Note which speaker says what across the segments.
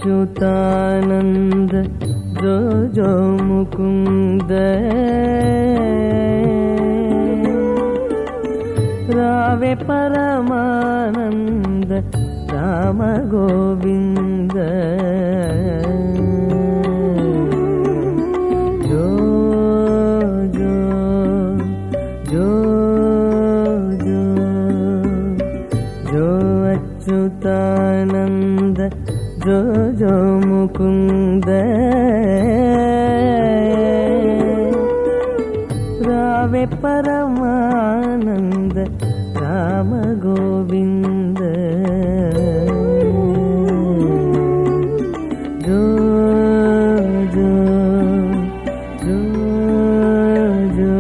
Speaker 1: अच्युतानंद जो जो मुकुंद रावे परमानंद राम गोविंद जो जो जो जो जो अच्युतानंद जो जो मुकुंद रावे परमानंद राम गोविंद जो जो जो जो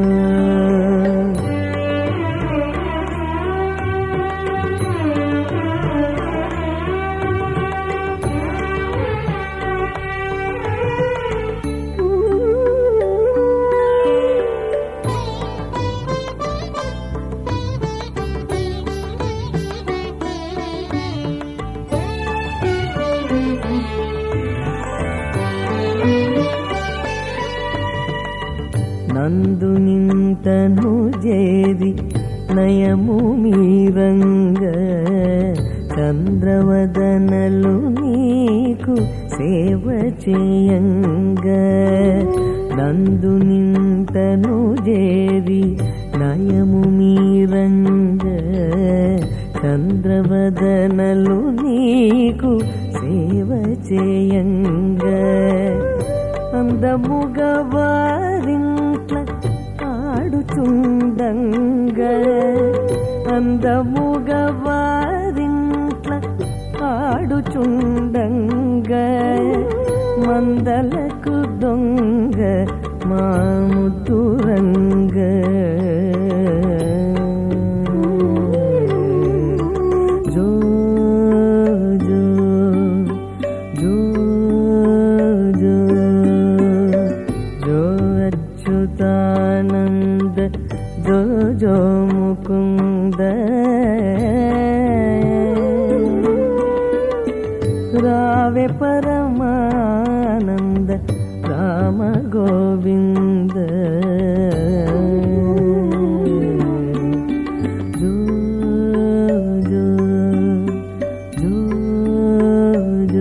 Speaker 1: నందు నింతను చేరి నయము మీరంగ చంద్రవదనలు నీకు సేవ చేయంగ నందు నింతను చేరి నయము మీరంగ చంద్రవదనలు నీకు సేవ చేయంగ అందముగవారింట్ల ఆడుచుండంగ అందముగవారింట్ల ఆడుచుండంగ మందలకు దొంగ మాముతురంగ జో జో జో జో जो अच्युतानंद जो जो मुकुंद रावे परमानंद राम गोविंद जो जो जो जो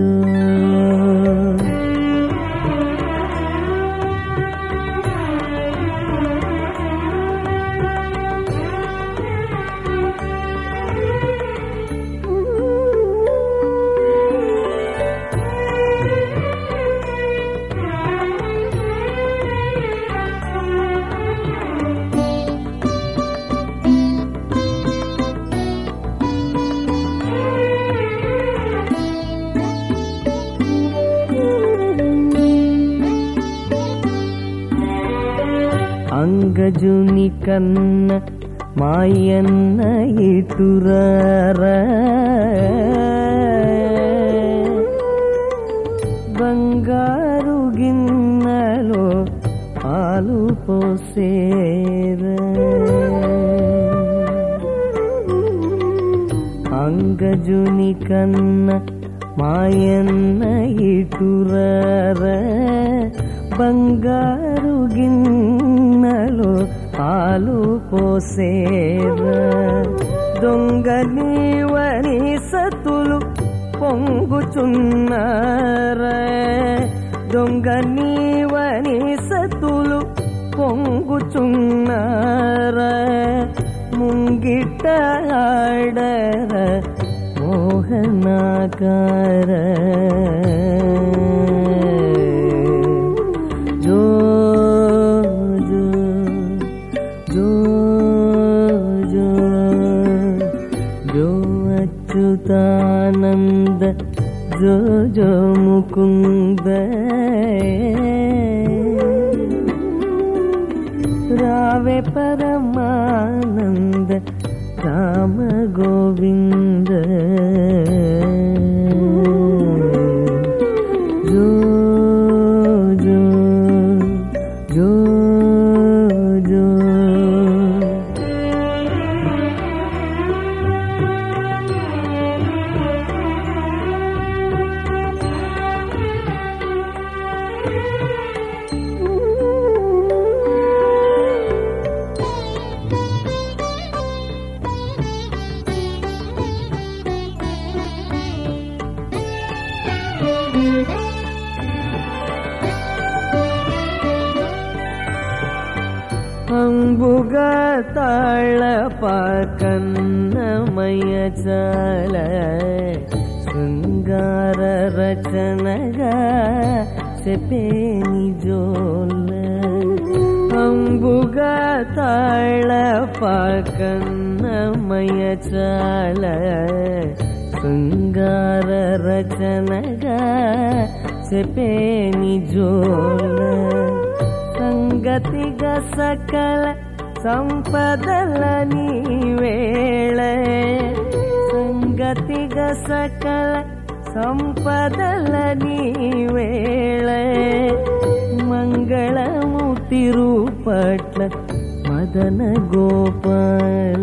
Speaker 1: అంగజుని కన్న మాయన్న ఇటురార బంగారు గిన్నెలో పాలు పోసేర అంగజుని కన్న మాయన్న ఇటురార బంగారు గిన్నెలో పాలు పోసేర దొంగ నీవని సతులు పొంగుచున్నార దొంగ నీవని సతులు పొంగుచున్నార ముంగిట ఆడర మోహనాకార जो जो जो जो जो अच्युतानंद जो जो मुकुंद रावे परमानंद राम गोविंद जो जो जो जो ಅಂಬುಗ ತಾಳಪ ಕನ್ನಮಯ ಚಾಲ ಶೃಂಗಾರ ರಚನಗ ಸೆಪೇನಿ ಜೋಲ ಅಂಬುಗ ತಾಳಪ ಕನ್ನಮಯ ಚಾಲ ಶೃಂಗಾರ ರಚನಗ ಸೆಪೇನಿ ಜೋಲ ಸಂಗತಿಗ ಸಕಲ ಸಂಪದಲ ನೀವೇಳ ಸಂಗತಿಗ ಸಕಲ ಸಂಪದಲ ನೀವೇಳ ಮಂಗಳಮು ತಿರುಪಟ್ಲ ಮದನ ಗೋಪಾಲ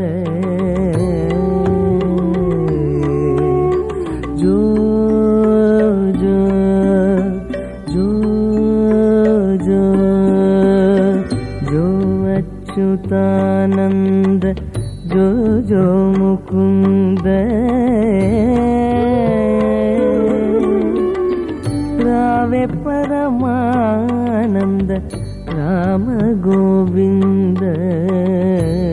Speaker 1: ಜೋ ಜೋ ಜೋ ಜೋ ಜೋ ಅಚ್ಯುತಾನಂದ ಜೋ ಜೋ ಮುಕುಂದ ರಾವೆ ಪರಮಾನಂದ ರಾಮ ಗೋವಿಂದ